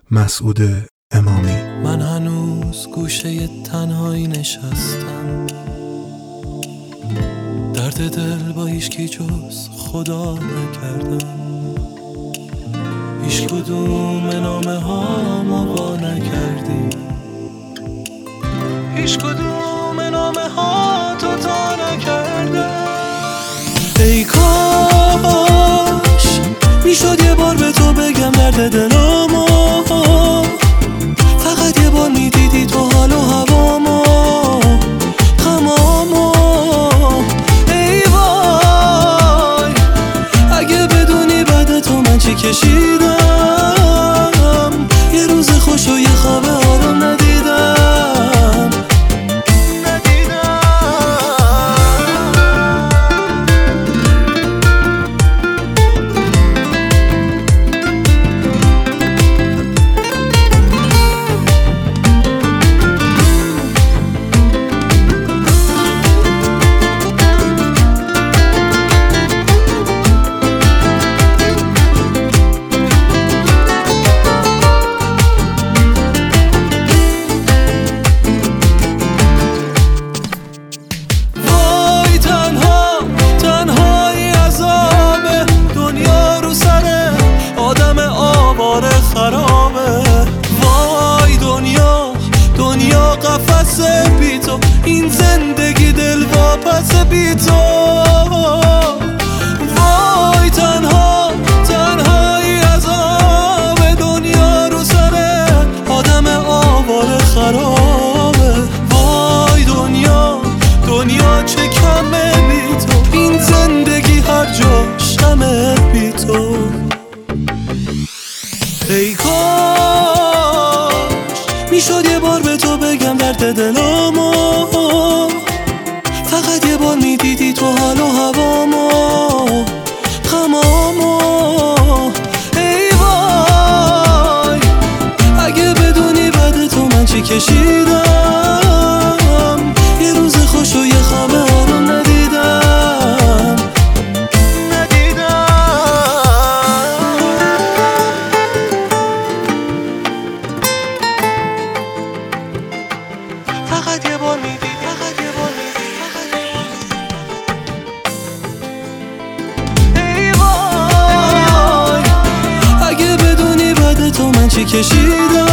مسعود امامی. من هنوز گوشه تنهایی نشستم، درد دل با هیچکی جز خدا نکردم، هیچ کدوم نامه ها ما با نکردی، هیچ کدوم نامه ها تو تا نکردم. ای کاش میشد یه بار به تو بگم درد دلامو، فقط یه بار میدیدی تو حال و هوامو غمامو. ای وای اگه بدونی بعد تو من چی کشیدم، یه روز خوش و یه خواب آروم ندیدم. دنیا قفسه بی تو، این زندگی دل واپس بی تو. وای تنهایی عذاب، دنیا رو سره آدم آواره خرابه. وای دنیا چه کمه بی تو، این زندگی هر جاش غمه بی تو. ای میشد یه بار به تو بگم درد دلامو، فقط یه بار میدیدی تو حال و هوامو غمامو. ای وای اگه بدونی بعد تو من چی کشیدم، یه روز خوش و یه خواب آروم ندیدم. فقط یه بار میدید، فقط یه بار میدید، فقط یه بار میدید. ای وای اگه بدونی بعد تو من چی کشیدم،